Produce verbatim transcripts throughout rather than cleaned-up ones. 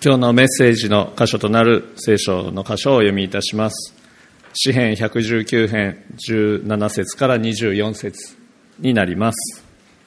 今日のメッセージの箇所となる聖書の箇所をお読みいたします。詩編ひゃくじゅうきゅう編じゅうなな節からにじゅうよん節になります。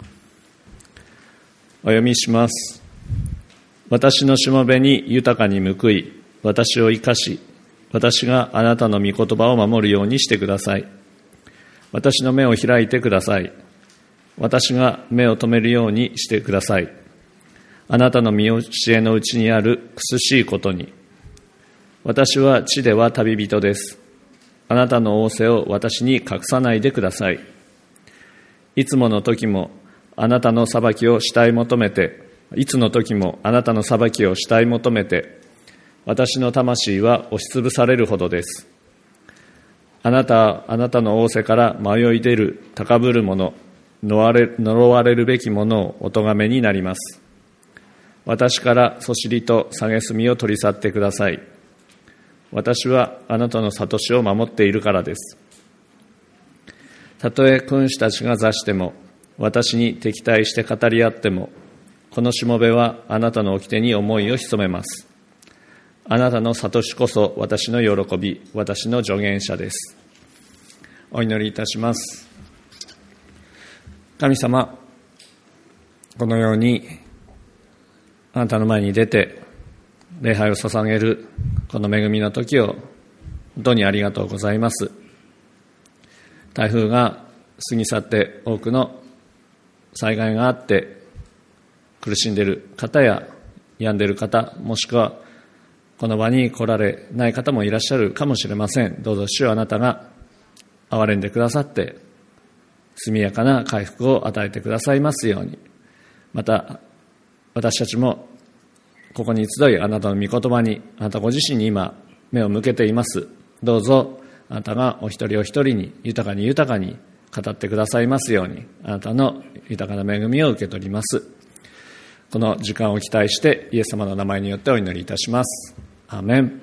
お読みします。私のしもべに豊かに報い、私を生かし、私があなたの御言葉を守るようにしてください。私の目を開いてください。私が目を留めるようにしてください。あなたの見教えのうちにある苦しいことに。私は地では旅人です。あなたの仰せを私に隠さないでください。いつもの時もあなたの裁きを慕い求めて、いつの時もあなたの裁きを慕い求めて、私の魂は押しつぶされるほどです。あなた、あなたの仰せから迷い出る高ぶる者、呪われ、呪われるべきものをお咎めになります。私からそしりと蔑みを取り去ってください。私はあなたの諭しを守っているからです。たとえ君主たちが座しても、私に敵対して語り合っても、このしもべはあなたの掟に思いを潜めます。あなたの諭しこそ私の喜び、私の助言者です。お祈りいたします。神様、このようにあなたの前に出て礼拝を捧げるこの恵みの時を本当にありがとうございます。台風が過ぎ去って多くの災害があって苦しんでいる方や病んでいる方、もしくはこの場に来られない方もいらっしゃるかもしれません。どうぞ主よ、あなたが憐れんでくださって速やかな回復を与えてくださいますように。また私たちもここに集い、あなたの御言葉に、あなたご自身に今目を向けています。どうぞあなたがお一人お一人に豊かに豊かに語ってくださいますように、あなたの豊かな恵みを受け取ります。この時間を期待してイエス様の名前によってお祈りいたします。アーメン。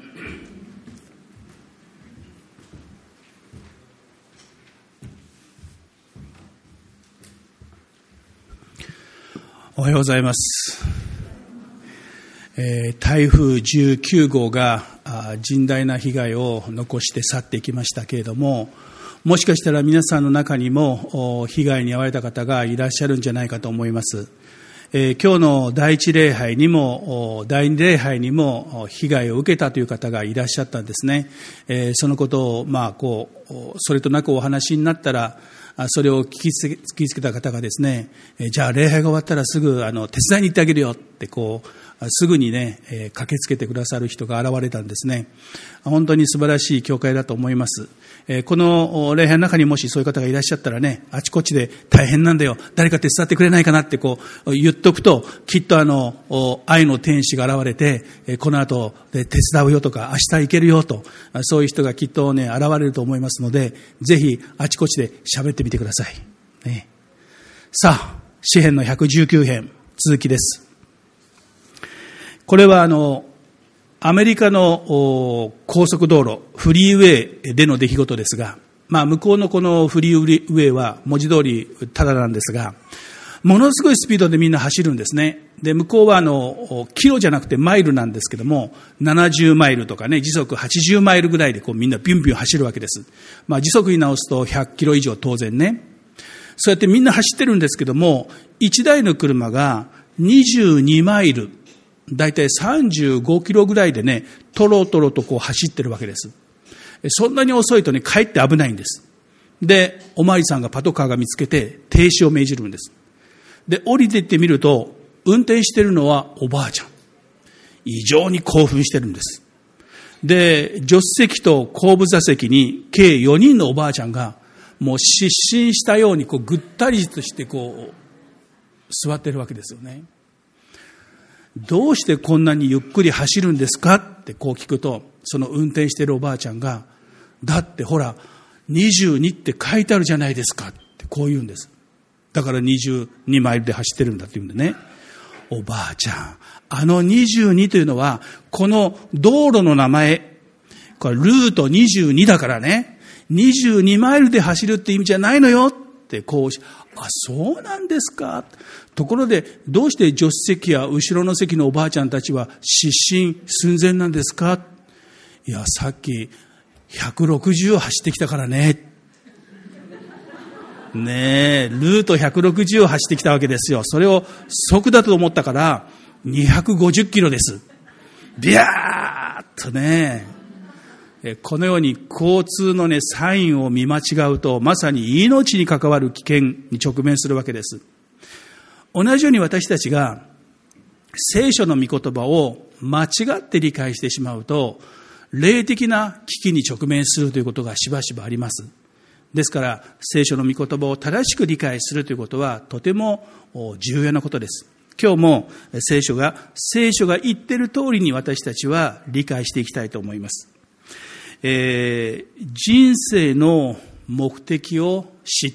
おはようございます。えー、台風じゅうきゅう号が甚大な被害を残して去っていきましたけれども、もしかしたら皆さんの中にも被害に遭われた方がいらっしゃるんじゃないかと思います。えー、今日の第一礼拝にも第二礼拝にも被害を受けたという方がいらっしゃったんですね。えー、そのことをまあこうそれとなくお話になったら、それを聞きつけ、聞きつけた方がですね、じゃあ礼拝が終わったらすぐあの手伝いに行ってあげるよってこうすぐにね、えー、駆けつけてくださる人が現れたんですね。本当に素晴らしい教会だと思います。えー、この礼拝の中にもしそういう方がいらっしゃったらね、あちこちで大変なんだよ、誰か手伝ってくれないかなってこう言っとくと、きっとあの愛の天使が現れて、えー、この後で手伝うよとか明日行けるよと、そういう人がきっとね現れると思いますので、ぜひあちこちで喋ってみてください。ね、さあ、詩編のひゃくじゅうきゅう編続きです。これはあのアメリカの高速道路フリーウェイでの出来事ですが、まあ向こうのこのフリーウェイは文字通りただなんですが、ものすごいスピードでみんな走るんですね。で向こうはあのキロじゃなくてマイルなんですけども、ななじゅうマイルとかね、時速はちじゅうマイルぐらいでこうみんなビュンビュン走るわけです。まあ時速に直すとひゃっキロ以上当然ね。そうやってみんな走ってるんですけども、いちだいの車がにじゅうにマイル、だいたいさんじゅうごキロぐらいでね、トロトロとこう走ってるわけです。そんなに遅いとね、かえって危ないんです。で、おまわりさんがパトカーが見つけて停止を命じるんです。で、降りていってみると、運転してるのはおばあちゃん。異常に興奮してるんです。で、助手席と後部座席に計よにんのおばあちゃんが、もう失神したようにこうぐったりとしてこう座ってるわけですよね。どうしてこんなにゆっくり走るんですかってこう聞くと、その運転しているおばあちゃんが、だってほらにじゅうにって書いてあるじゃないですかってこう言うんです。だからにじゅうにマイルで走ってるんだって言うんでね。おばあちゃん、あのにじゅうにというのはこの道路の名前、これルートにじゅうにだからね、にじゅうにマイルで走るって意味じゃないのよってこうあ、そうなんですか。ところで、どうして助手席や後ろの席のおばあちゃんたちは失神寸前なんですか。いや、さっきひゃくろくじゅう走ってきたからね。ねえ、ルートひゃくろくじゅう走ってきたわけですよ。それを速だと思ったからにひゃくごじゅっキロです。ビャーっとね。このように交通のね、サインを見間違うと、まさに命に関わる危険に直面するわけです。同じように私たちが聖書の御言葉を間違って理解してしまうと、霊的な危機に直面するということがしばしばあります。ですから、聖書の御言葉を正しく理解するということはとても重要なことです。今日も聖書が、聖書が言っている通りに私たちは理解していきたいと思います。えー、人生の目的を知って、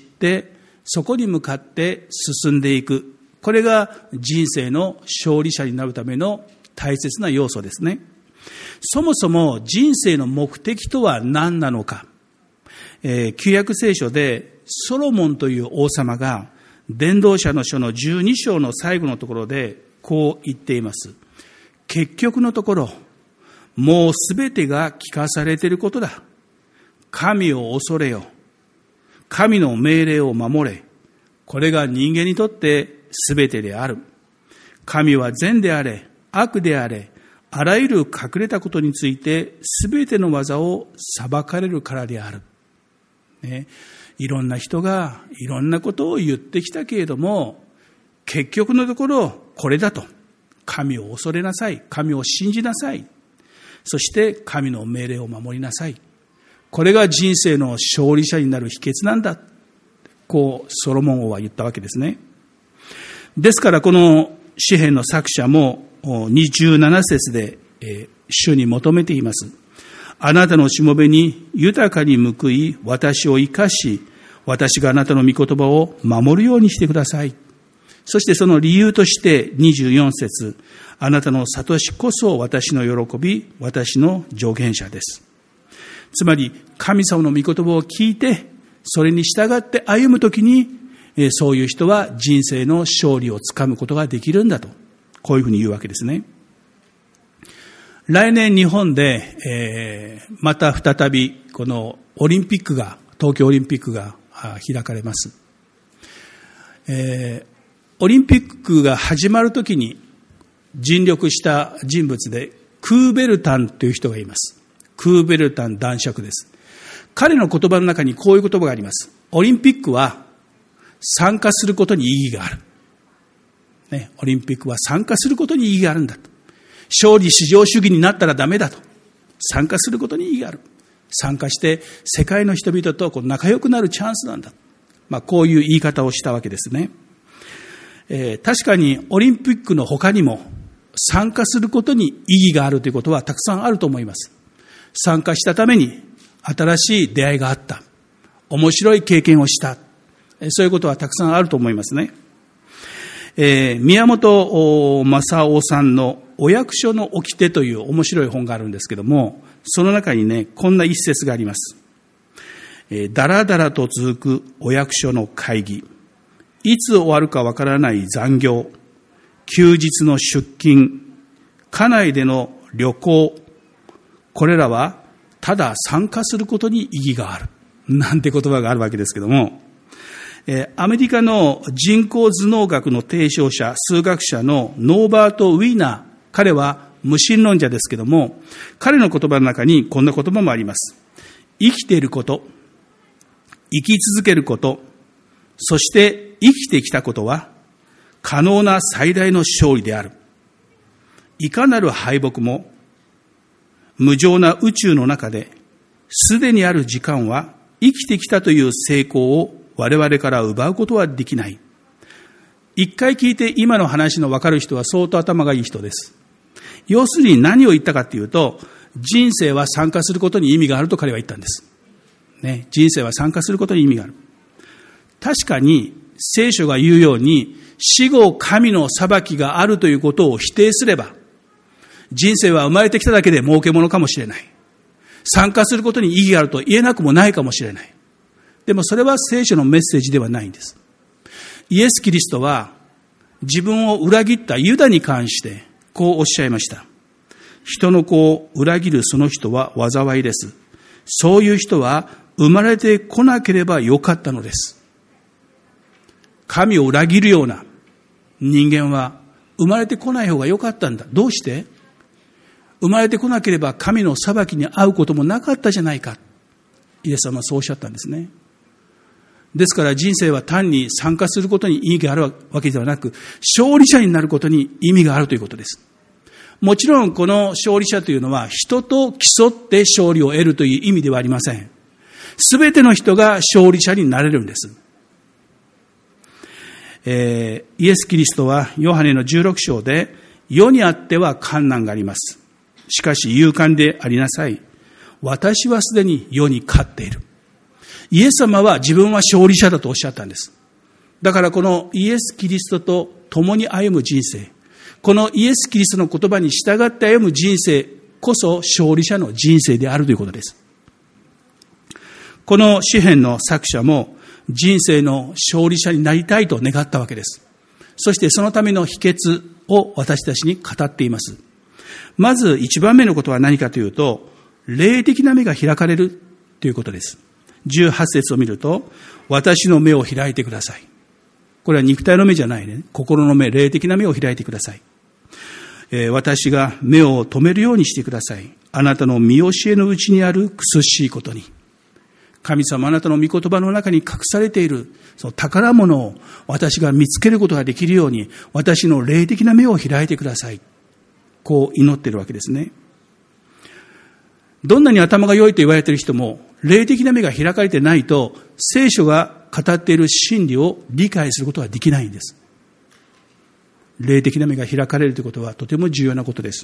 そこに向かって進んでいく。これが人生の勝利者になるための大切な要素ですね。そもそも人生の目的とは何なのか。えー、旧約聖書でソロモンという王様が伝道者の書のじゅうに章の最後のところでこう言っています。結局のところ、もうすべてが聞かされていることだ。神を恐れよ。神の命令を守れ。これが人間にとってすべてである。神は善であれ、悪であれ、あらゆる隠れたことについてすべての技を裁かれるからである。ね、いろんな人がいろんなことを言ってきたけれども、結局のところこれだと。神を恐れなさい。神を信じなさい。そして神の命令を守りなさい。これが人生の勝利者になる秘訣なんだ。こうソロモン王は言ったわけですね。ですからこの詩編の作者もにじゅうなな節で主に求めています。あなたのしもべに豊かに報い、私を生かし、私があなたの御言葉を守るようにしてください。そしてその理由としてにじゅうよん節、あなたの悟しこそ私の喜び、私の助言者です。つまり神様の御言葉を聞いて、それに従って歩むときに、そういう人は人生の勝利をつかむことができるんだと、こういうふうに言うわけですね。来年日本で、えー、また再びこのオリンピックが、東京オリンピックが開かれます。えー、オリンピックが始まるときに尽力した人物でクーベルタンという人がいます。クーベルタン男爵です。彼の言葉の中にこういう言葉があります。オリンピックは参加することに意義がある。ね、オリンピックは参加することに意義があるんだと。勝利至上主義になったらダメだと。参加することに意義がある。参加して世界の人々とこう仲良くなるチャンスなんだ。まあ、こういう言い方をしたわけですね。えー、確かにオリンピックの他にも参加することに意義があるということはたくさんあると思います。参加したために新しい出会いがあった。面白い経験をした。そういうことはたくさんあると思いますね。えー、宮本正夫さんのお役所の掟という面白い本があるんですけども、その中にね、こんな一節があります。えー、だらだらと続くお役所の会議、いつ終わるかわからない残業、休日の出勤、家内での旅行、これらはただ参加することに意義がある。なんて言葉があるわけですけども、アメリカの人工頭脳学の提唱者、数学者のノーバート・ウィーナー、彼は無神論者ですけども、彼の言葉の中にこんな言葉もあります。生きていること、生き続けること、そして生きてきたことは可能な最大の勝利である。いかなる敗北も無常な宇宙の中ですでにある時間は生きてきたという成功を我々から奪うことはできない。一回聞いて今の話の分かる人は相当頭がいい人です。要するに何を言ったかというと、人生は参加することに意味があると彼は言ったんです。ね、人生は参加することに意味がある。確かに聖書が言うように死後神の裁きがあるということを否定すれば、人生は生まれてきただけで儲けものかもしれない。参加することに意義があると言えなくもないかもしれない。でもそれは聖書のメッセージではないんです。 イエス・キリストは自分を裏切ったユダに関してこうおっしゃいました。人の子を裏切るその人は災いです。そういう人は生まれてこなければよかったのです。神を裏切るような人間は生まれてこない方がよかったんだ。どうして？生まれてこなければ神の裁きに遭うこともなかったじゃないか。イエス様はそうおっしゃったんですね。ですから人生は単に参加することに意義があるわけではなく、勝利者になることに意味があるということです。もちろんこの勝利者というのは人と競って勝利を得るという意味ではありません。すべての人が勝利者になれるんです。えー、イエス・キリストはヨハネのじゅうろく章で、世にあっては困難があります。しかし勇敢でありなさい。私はすでに世に勝っている。イエス様は自分は勝利者だとおっしゃったんです。だからこのイエス・キリストと共に歩む人生、このイエス・キリストの言葉に従って歩む人生こそ勝利者の人生であるということです。この詩編の作者も人生の勝利者になりたいと願ったわけです。そしてそのための秘訣を私たちに語っています。まず一番目のことは何かというと、霊的な目が開かれるということです。じゅうはち節を見ると、私の目を開いてください。これは肉体の目じゃないね。心の目、霊的な目を開いてください。えー、私が目を止めるようにしてください。あなたの見教えのうちにある苦しいことに。神様、あなたの御言葉の中に隠されているその宝物を私が見つけることができるように、私の霊的な目を開いてください。こう祈っているわけですね。どんなに頭が良いと言われている人も、霊的な目が開かれてないと、聖書が語っている真理を理解することはできないんです。霊的な目が開かれるということはとても重要なことです。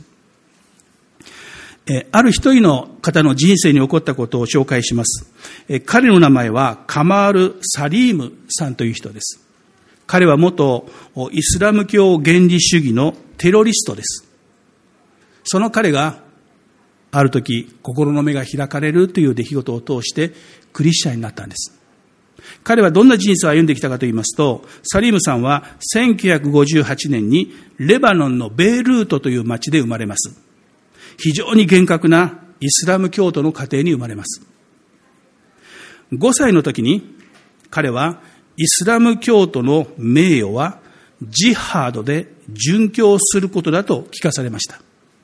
えある一人の方の人生に起こったことを紹介します。え彼の名前はカマール・サリームさんという人です。彼は元イスラム教原理主義のテロリストです。その彼がある時心の目が開かれるという出来事を通してクリスチャンになったんです。彼はどんな人生を歩んできたかと言いますと、サリームさんはせんきゅうひゃくごじゅうはちねんにレバノンのベイルートという町で生まれます。非常に厳格なイスラム教徒の家庭に生まれます。ごさいの時に彼はイスラム教徒の名誉はジハードで殉教することだと聞かされました。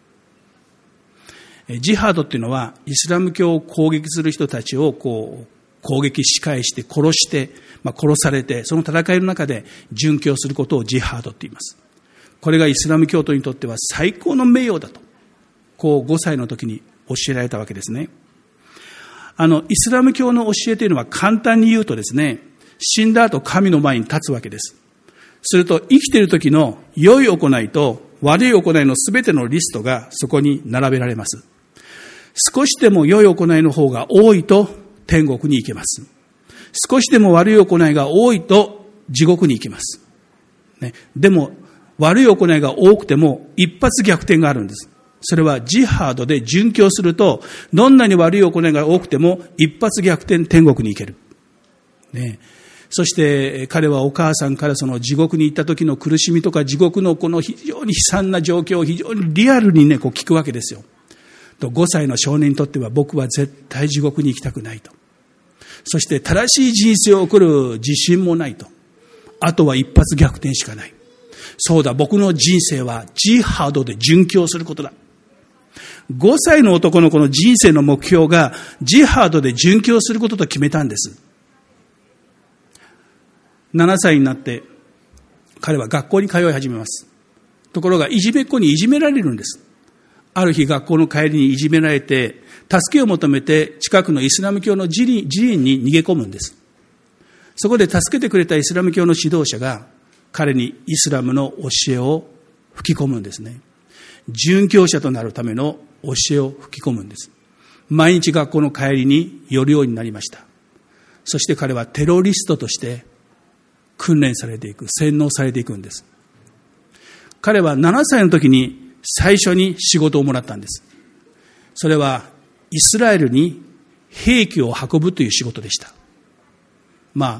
ジハードっていうのはイスラム教を攻撃する人たちをこう攻撃し返して殺して、まあ、殺されてその戦いの中で殉教することをジハードって言います。これがイスラム教徒にとっては最高の名誉だと、こうごさいの時に教えられたわけですね。あのイスラム教の教えというのは簡単に言うとですね、死んだ後神の前に立つわけです。すると生きている時の良い行いと悪い行いのすべてのリストがそこに並べられます。少しでも良い行いの方が多いと天国に行けます。少しでも悪い行いが多いと地獄に行きます。ね、でも悪い行いが多くても一発逆転があるんです。それはジハードで殉教すると、どんなに悪い行いが多くても一発逆転天国に行ける。ね、そして彼はお母さんからその地獄に行った時の苦しみとか地獄のこの非常に悲惨な状況を非常にリアルにねこう聞くわけですよ。とごさいの少年にとっては僕は絶対地獄に行きたくないと。そして正しい人生を送る自信もないと。あとは一発逆転しかない。そうだ、僕の人生はジハードで殉教することだ。ごさいの男の子の人生の目標がジハードで殉教することと決めたんです。ななさいになって彼は学校に通い始めます。ところがいじめっ子にいじめられるんです。ある日学校の帰りにいじめられて助けを求めて近くのイスラム教の寺院に逃げ込むんです。そこで助けてくれたイスラム教の指導者が彼にイスラムの教えを吹き込むんですね。殉教者となるための教えを吹き込むんです。毎日学校の帰りに寄るようになりました。そして彼はテロリストとして訓練されていく、洗脳されていくんです。彼はななさいの時に最初に仕事をもらったんです。それはイスラエルに兵器を運ぶという仕事でした。まあ、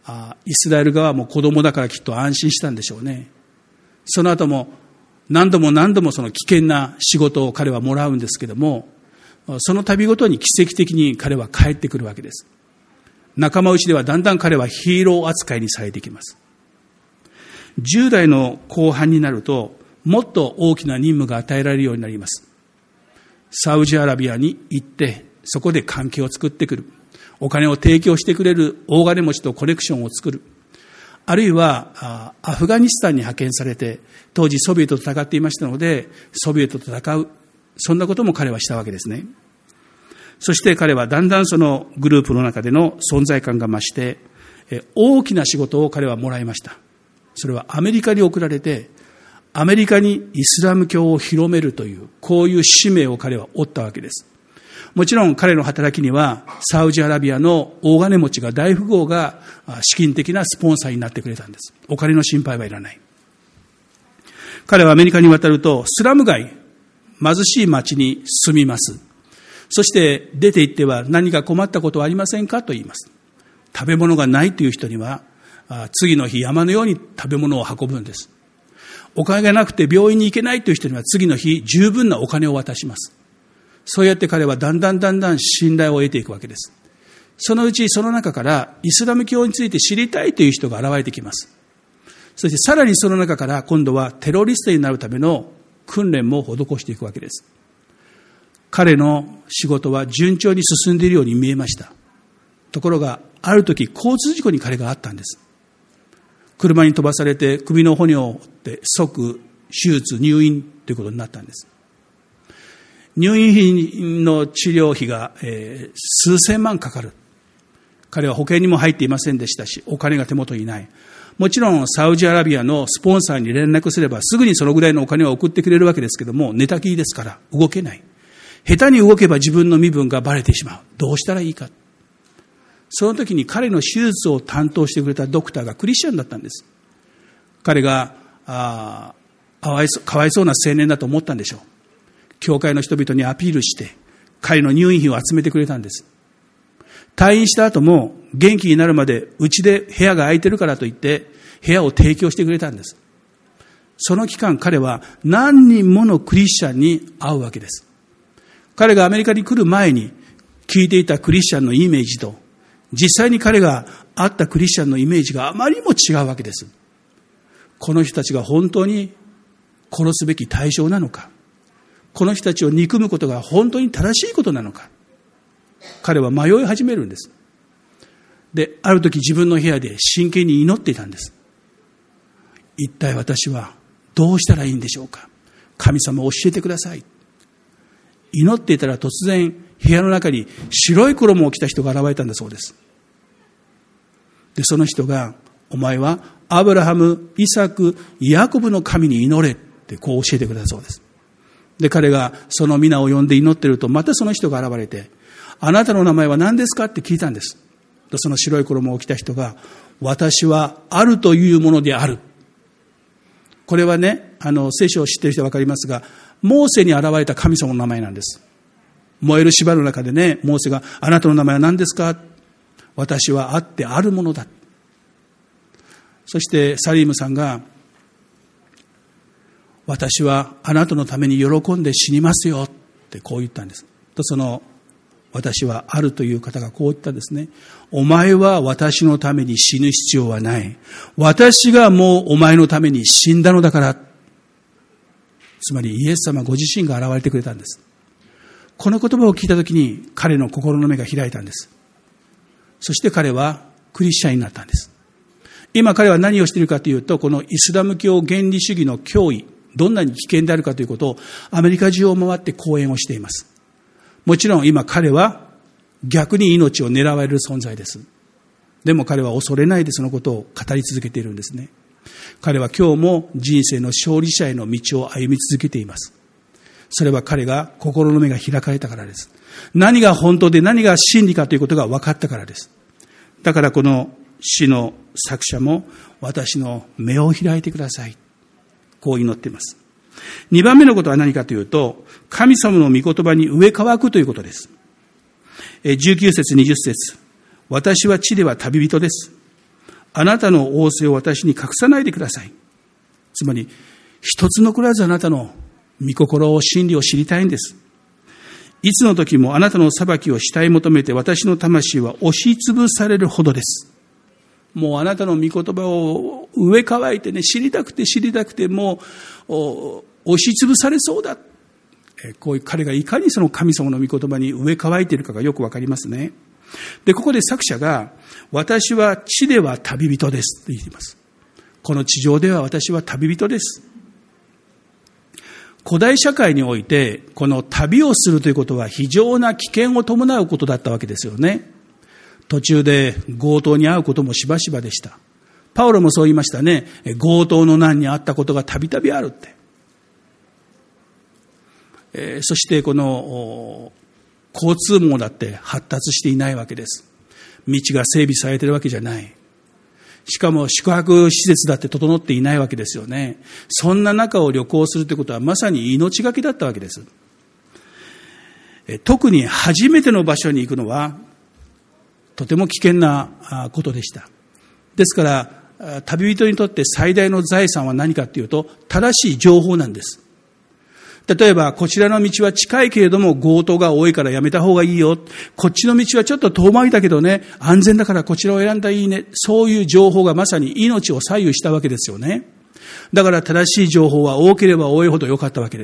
イスラエル側も子供だからきっと安心したんでしょうね。その後も何度も何度もその危険な仕事を彼はもらうんですけども、その度ごとに奇跡的に彼は帰ってくるわけです。仲間内ではだんだん彼はヒーロー扱いにされていきます。じゅう代の後半になると、もっと大きな任務が与えられるようになります。サウジアラビアに行って、そこで関係を作ってくる。お金を提供してくれる大金持ちとコネクションを作る。あるいは、アフガニスタンに派遣されて、当時ソビエトと戦っていましたので、ソビエトと戦う。そんなことも彼はしたわけですね。そして彼はだんだんそのグループの中での存在感が増して、大きな仕事を彼はもらいました。それはアメリカに送られて、アメリカにイスラム教を広めるという、こういう使命を彼は負ったわけです。もちろん彼の働きには、サウジアラビアの大金持ちが、大富豪が資金的なスポンサーになってくれたんです。お金の心配はいらない。彼はアメリカに渡ると、スラム街、貧しい町に住みます。そして出て行っては何か困ったことはありませんかと言います。食べ物がないという人には、次の日山のように食べ物を運ぶんです。お金がなくて病院に行けないという人には次の日十分なお金を渡します。そうやって彼はだんだんだんだん信頼を得ていくわけです。そのうちその中からイスラム教について知りたいという人が現れてきます。そしてさらにその中から今度はテロリストになるための訓練も施していくわけです。彼の仕事は順調に進んでいるように見えました。ところがある時交通事故に彼があったんです。車に飛ばされて首の骨を折って即手術入院ということになったんです。入院費の治療費が、えー、数千万かかる。彼は保険にも入っていませんでしたし、お金が手元にない。もちろんサウジアラビアのスポンサーに連絡すればすぐにそのぐらいのお金を送ってくれるわけですけども、寝たきりですから動けない。下手に動けば自分の身分がバレてしまう。どうしたらいいか。その時に彼の手術を担当してくれたドクターがクリスチャンだったんです。彼があかわいそう、かわいそうな青年だと思ったんでしょう。教会の人々にアピールして彼の入院費を集めてくれたんです。退院した後も元気になるまでうちで部屋が空いてるからといって部屋を提供してくれたんです。その期間彼は何人ものクリスチャンに会うわけです。彼がアメリカに来る前に聞いていたクリスチャンのイメージと実際に彼が会ったクリスチャンのイメージがあまりにも違うわけです。この人たちが本当に殺すべき対象なのか、この人たちを憎むことが本当に正しいことなのか、彼は迷い始めるんです。で、ある時自分の部屋で真剣に祈っていたんです。一体私はどうしたらいいんでしょうか。神様教えてください。祈っていたら突然部屋の中に白い衣を着た人が現れたんだそうです。で、その人が、お前はアブラハム、イサク、ヤコブの神に祈れってこう教えてくれたそうです。で、彼がその皆を呼んで祈っていると、またその人が現れて、あなたの名前は何ですかって聞いたんです。で、その白い衣を着た人が、私はあるというものである。これはね、あの聖書を知っている人は分かりますが、モーセに現れた神様の名前なんです。燃える芝の中でね、モーセが、あなたの名前は何ですか。私はあってあるものだ。そしてサリームさんが、私はあなたのために喜んで死にますよってこう言ったんです。と、その私はあるという方がこう言ったんですね。お前は私のために死ぬ必要はない。私がもうお前のために死んだのだから。つまりイエス様ご自身が現れてくれたんです。この言葉を聞いたときに彼の心の目が開いたんです。そして彼はクリスチャンになったんです。今彼は何をしているかというと、このイスラム教原理主義の脅威、どんなに危険であるかということをアメリカ中を回って講演をしています。もちろん今彼は逆に命を狙われる存在です。でも彼は恐れないでそのことを語り続けているんですね。彼は今日も人生の勝利者への道を歩み続けています。それは彼が心の目が開かれたからです。何が本当で何が真理かということが分かったからです。だからこの詩の作者も、私の目を開いてください、こう祈っています。二番目のことは何かというと、神様の御言葉に植え替くということです。じゅうきゅう節にじゅっ節、私は地では旅人です。 あなたの仰せを私に隠さないでください。つまり、一つ残らずあなたの御心を、真理を知りたいんです。いつの時もあなたの裁きをしたい求めて、私の魂は押しつぶされるほどです。もうあなたの御言葉を上乾いてね、知りたくて知りたくて、もう押しつぶされそうだ。こういう彼がいかにその神様の御言葉に上乾いているかがよくわかりますね。で、ここで作者が、私は地では旅人ですと言っています。この地上では私は旅人です。古代社会において、この旅をするということは非常な危険を伴うことだったわけですよね。途中で強盗に遭うこともしばしばでした。パウロもそう言いましたね。強盗の難に遭ったことがたびたびあるって。えー、そしてこの交通網だって発達していないわけです。道が整備されているわけじゃない。しかも宿泊施設だって整っていないわけですよね。そんな中を旅行するということはまさに命がけだったわけです。特に初めての場所に行くのはとても危険なことでした。ですから旅人にとって最大の財産は何かというと、正しい情報なんです。例えば、こちらの道は近いけれども強盗が多いからやめた方がいいよ。こっちの道はちょっと遠回りだけどね、安全だからこちらを選んだらいいね。そういう情報がまさに命を左右したわけですよね。だから正しい情報は多ければ多いほど良かったわけです。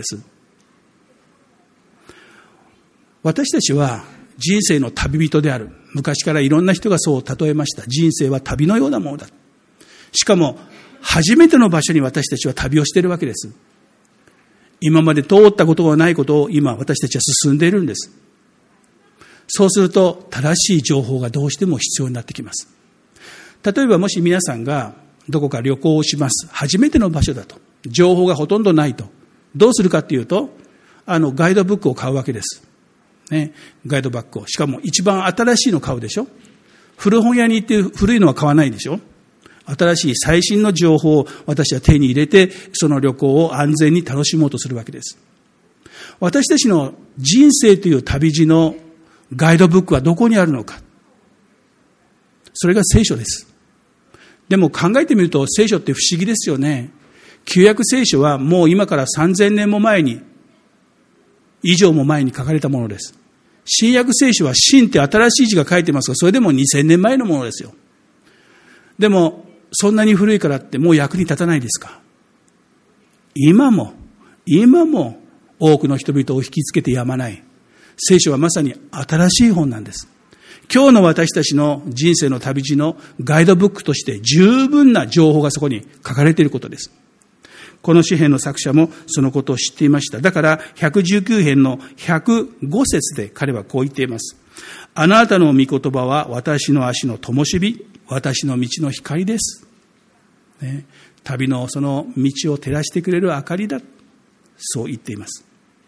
私たちは人生の旅人である。昔からいろんな人がそう例えました。人生は旅のようなものだ。しかも、初めての場所に私たちは旅をしているわけです。今まで通ったことがないことを今私たちは進んでいるんです。そうすると正しい情報がどうしても必要になってきます。例えばもし皆さんがどこか旅行をします。初めての場所だと。情報がほとんどないと。どうするかっていうと、あのガイドブックを買うわけです。ね、ガイドバッグを。しかも一番新しいの買うでしょ。古本屋に行って古いのは買わないでしょ。新しい最新の情報を私は手に入れて、その旅行を安全に楽しもうとするわけです。私たちの人生という旅路のガイドブックはどこにあるのか。それが聖書です。でも考えてみると聖書って不思議ですよね。旧約聖書はもう今からさんぜんねんも前に、以上も前に書かれたものです。新約聖書は新って新しい字が書いてますが、それでもにせんねんまえのものですよ。でも、そんなに古いからってもう役に立たないですか？今も、今も多くの人々を引きつけてやまない。聖書はまさに新しい本なんです。今日の私たちの人生の旅路のガイドブックとして十分な情報がそこに書かれていることです。この詩編の作者もそのことを知っていました。だからひゃくじゅうきゅう編のひゃくご節で彼はこう言っています。あなたの御言葉は私の足の灯火、私の道の光です。ね、旅のその道を照らしてくれる明かりだ。そう言っています。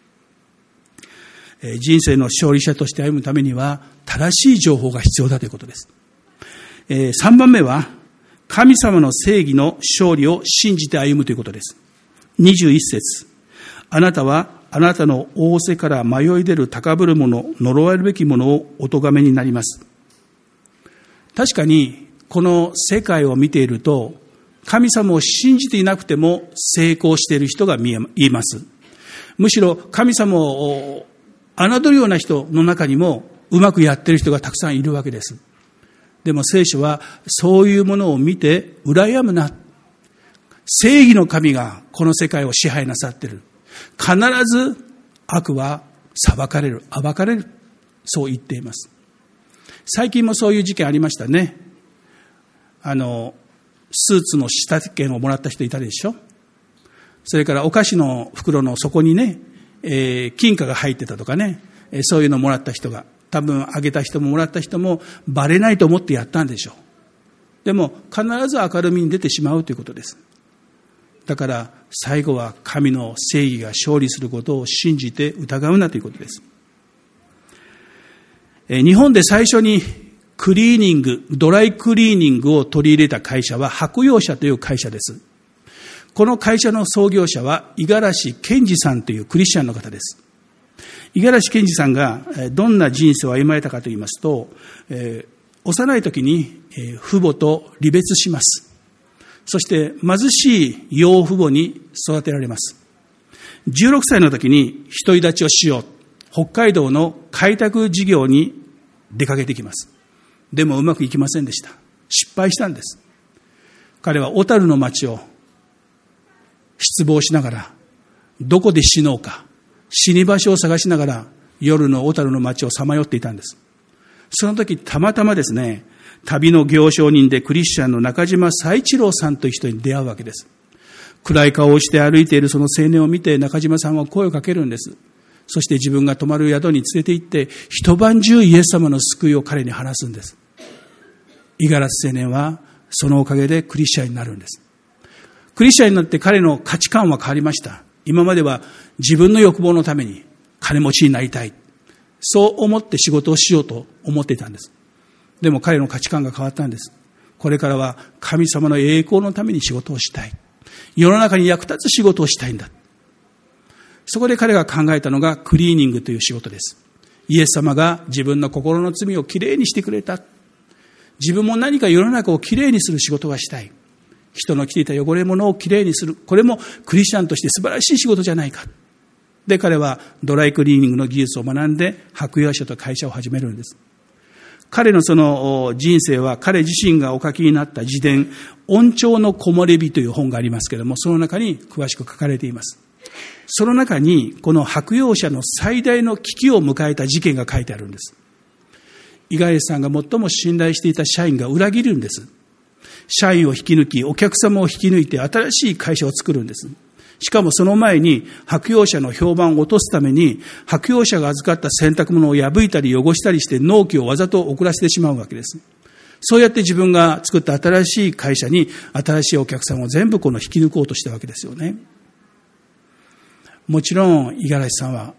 えー、人生の勝利者として歩むためには正しい情報が必要だということです。えー、さんばんめは神様の正義の勝利を信じて歩むということです。にじゅういち節。あなたはあなたの仰せから迷い出る高ぶる者、呪われるべき者をお咎めになります。確かにこの世界を見ていると、神様を信じていなくても成功している人が見えます。むしろ神様を侮るような人の中にもうまくやっている人がたくさんいるわけです。でも聖書はそういうものを見て羨むな。正義の神がこの世界を支配なさっている。必ず悪は裁かれる、暴かれる。そう言っています。最近もそういう事件ありましたね。あの、スーツの仕立て券をもらった人いたでしょ。それからお菓子の袋の底にね、えー、金貨が入ってたとかね、えー、そういうのをもらった人が、多分あげた人ももらった人もバレないと思ってやったんでしょう。でも必ず明るみに出てしまうということです。だから最後は神の正義が勝利することを信じて疑うなということです。えー、日本で最初にクリーニング、ドライクリーニングを取り入れた会社は白洋社という会社です。この会社の創業者は五十嵐健二さんというクリスチャンの方です。五十嵐健二さんがどんな人生を歩まれたかと言いますと、えー、 幼い時に父母と離別します。そして貧しい養父母に育てられます。じゅうろくさいの時に独り立ちをしよう。北海道の開拓事業に出かけてきます。でもうまくいきませんでした。失敗したんです。彼は小樽の町を失望しながら、どこで死のうか、死に場所を探しながら夜の小樽の町をさまよっていたんです。その時たまたまですね、旅の行商人でクリスチャンの中島佐一郎さんという人に出会うわけです。暗い顔をして歩いているその青年を見て中島さんは声をかけるんです。そして自分が泊まる宿に連れて行って一晩中イエス様の救いを彼に話すんです。五十嵐青年はそのおかげでクリスチャンになるんです。クリスチャンになって彼の価値観は変わりました。今までは自分の欲望のために金持ちになりたい、そう思って仕事をしようと思っていたんです。でも彼の価値観が変わったんです。これからは神様の栄光のために仕事をしたい、世の中に役立つ仕事をしたいんだ。そこで彼が考えたのがクリーニングという仕事です。イエス様が自分の心の罪をきれいにしてくれた。自分も何か世の中をきれいにする仕事がしたい。人の着ていた汚れ物をきれいにする。これもクリスチャンとして素晴らしい仕事じゃないか。で、彼はドライクリーニングの技術を学んで白洋書という会社を始めるんです。彼のその人生は彼自身がお書きになった自伝、恩寵の木漏れ日という本がありますけれども、その中に詳しく書かれています。その中にこの白洋社の最大の危機を迎えた事件が書いてあるんです。五十嵐さんが最も信頼していた社員が裏切るんです。社員を引き抜き、お客様を引き抜いて新しい会社を作るんです。しかもその前に白洋社の評判を落とすために白洋社が預かった洗濯物を破いたり汚したりして納期をわざと遅らせてしまうわけです。そうやって自分が作った新しい会社に新しいお客さんを全部この引き抜こうとしたわけですよね。もちろん五十嵐さんは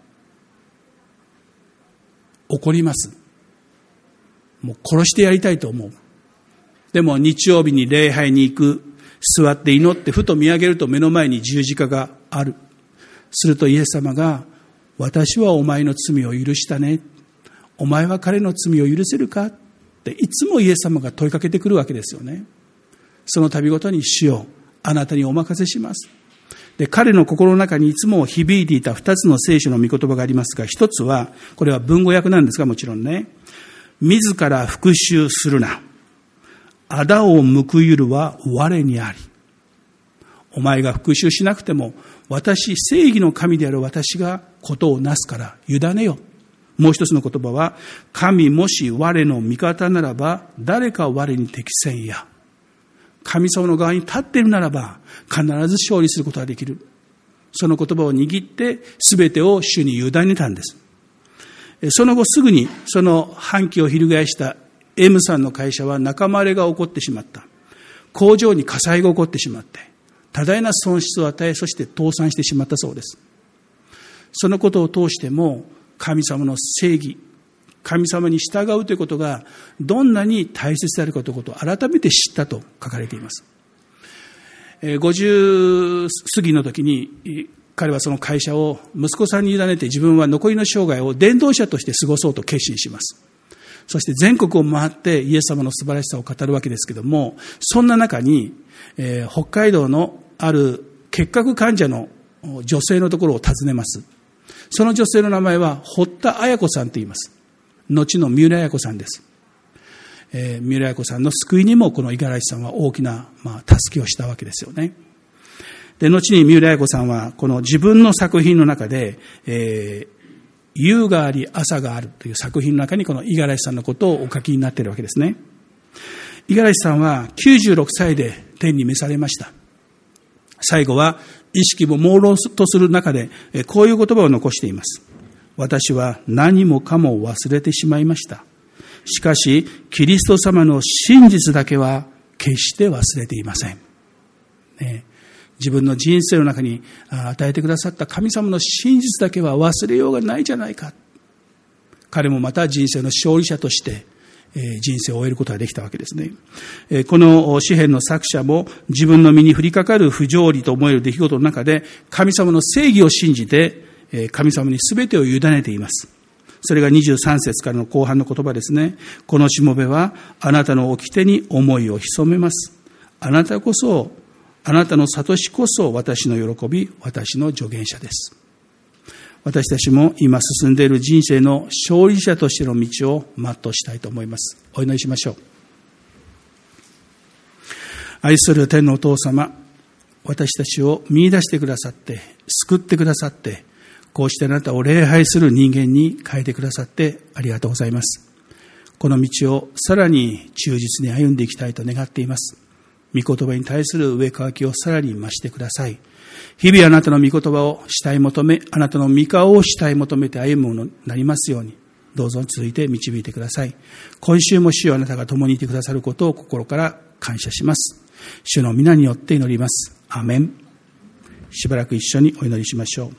怒ります。もう殺してやりたいと思う。でも日曜日に礼拝に行く、座って祈ってふと見上げると目の前に十字架がある。するとイエス様が、私はお前の罪を許したね。お前は彼の罪を許せるかっていつもイエス様が問いかけてくるわけですよね。その度ごとに主よ、あなたにお任せします。で、彼の心の中にいつも響いていた二つの聖書の御言葉がありますが、一つは、これは文語訳なんですが、もちろんね、自ら復讐するな。仇を報いるは我にあり。お前が復讐しなくても、私、正義の神である私がことをなすから委ねよ。もう一つの言葉は、神もし我の味方ならば、誰か我に適せんや。神様の側に立っているならば、必ず勝利することができる。その言葉を握って、すべてを主に委ねたんです。その後すぐに、その反旗を翻した M さんの会社は仲間割れが起こってしまった。工場に火災が起こってしまって、多大な損失を与え、そして倒産してしまったそうです。そのことを通しても、神様の正義、神様に従うということがどんなに大切であるかということを改めて知ったと書かれています。ごじゅう過ぎの時に彼はその会社を息子さんに委ねて自分は残りの生涯を伝道者として過ごそうと決心します。そして全国を回ってイエス様の素晴らしさを語るわけですけども、そんな中に、えー、北海道のある結核患者の女性のところを訪ねます。その女性の名前は堀田彩子さんと言います。後の三浦彩子さんです。えー、三浦彩子さんの救いにもこの五十嵐さんは大きな、まあ、助けをしたわけですよね。で、後に三浦彩子さんはこの自分の作品の中で、えー、夕があり朝があるという作品の中にこの五十嵐さんのことをお書きになっているわけですね。五十嵐さんはきゅうじゅうろくさいで天に召されました。最後は意識も朦朧とする中でこういう言葉を残しています。私は何もかも忘れてしまいました。しかしキリスト様の真実だけは決して忘れていません、ね、自分の人生の中に与えてくださった神様の真実だけは忘れようがないじゃないか。彼もまた人生の勝利者として人生を終えることができたわけですね。この詩編の作者も自分の身に降りかかる不条理と思える出来事の中で神様の正義を信じて神様に全てを委ねています。 それがにじゅうさん節からの後半の言葉ですね。このしもべはあなたの掟に思いを潜めます。あなたこそ、あなたの悟しこそ私の喜び、私の助言者です。私たちも今進んでいる人生の勝利者としての道を全うしたいと思います。お祈りしましょう。愛する天のお父様、私たちを見出してくださって、救ってくださって、こうしてあなたを礼拝する人間に変えてくださってありがとうございます。この道をさらに忠実に歩んでいきたいと願っています。御言葉に対する上乾きをさらに増してください。日々あなたの御言葉を慕い求め、あなたの御顔を慕い求めて歩むものになりますように、どうぞ続いて導いてください。今週も主よ、あなたが共にいてくださることを心から感謝します。主の皆によって祈ります。アーメン。しばらく一緒にお祈りしましょう。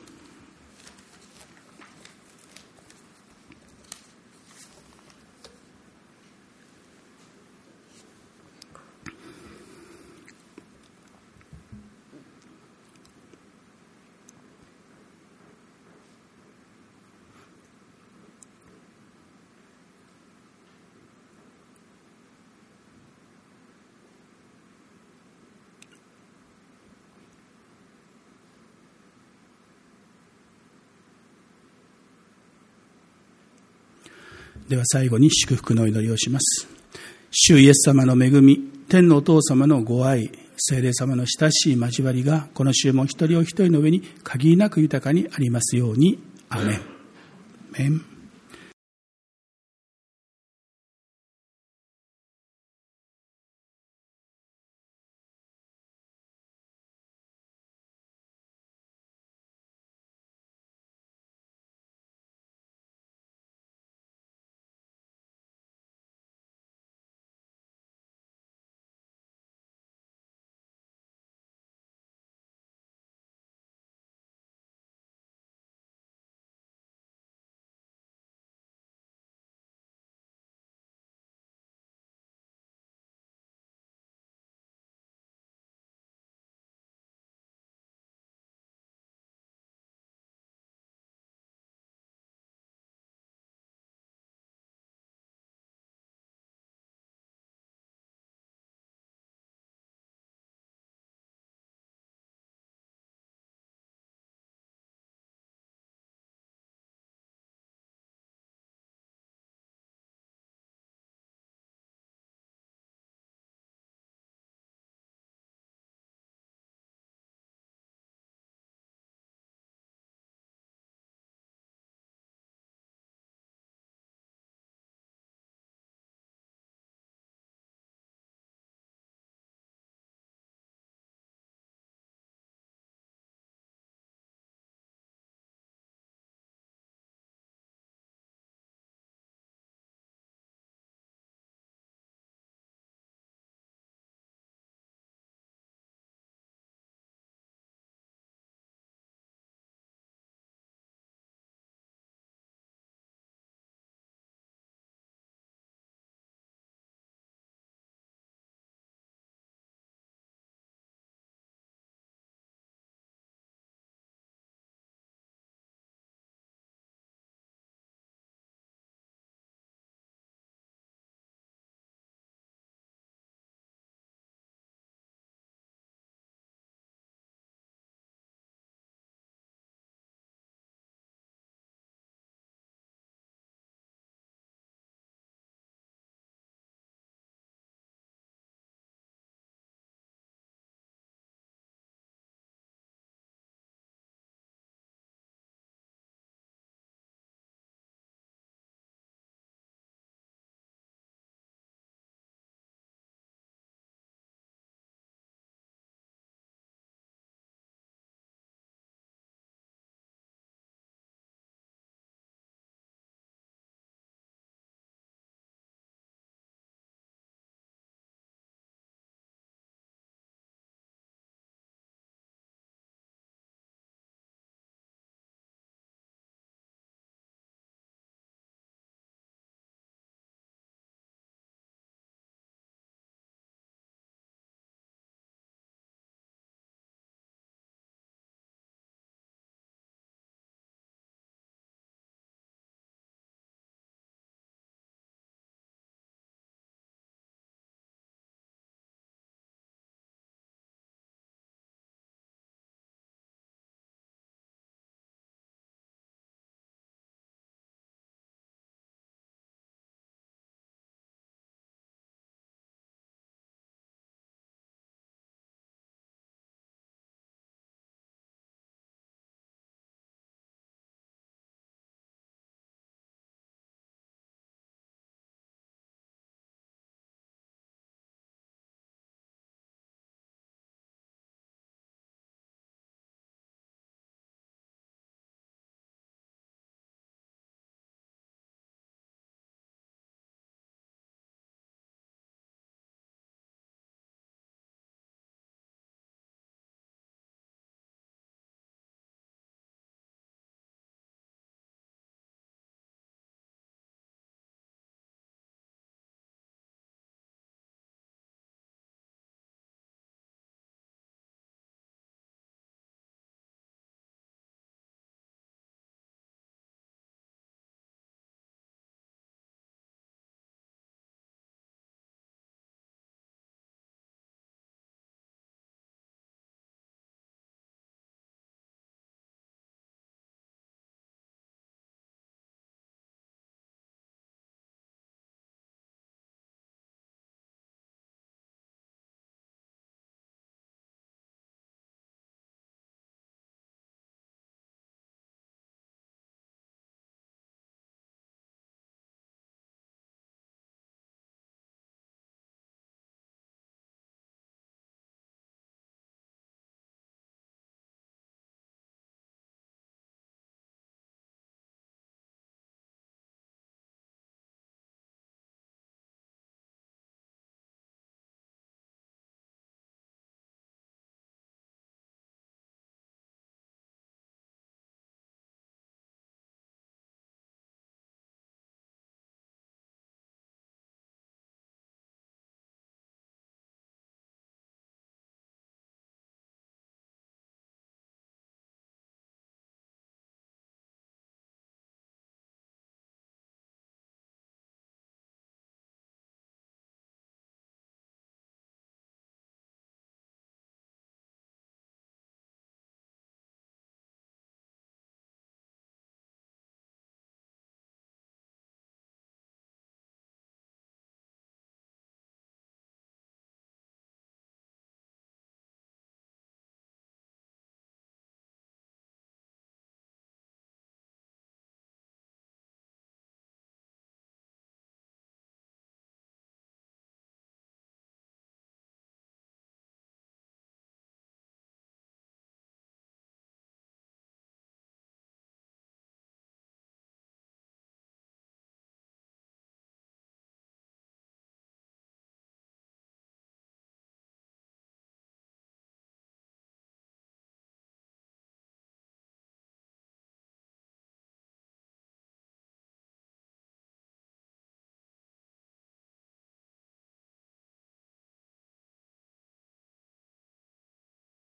では最後に祝福の祈りをします。主イエス様の恵み、天のお父様のご愛、聖霊様の親しい交わりがこの週も一人お一人の上に限りなく豊かにありますように。アメン。アメン。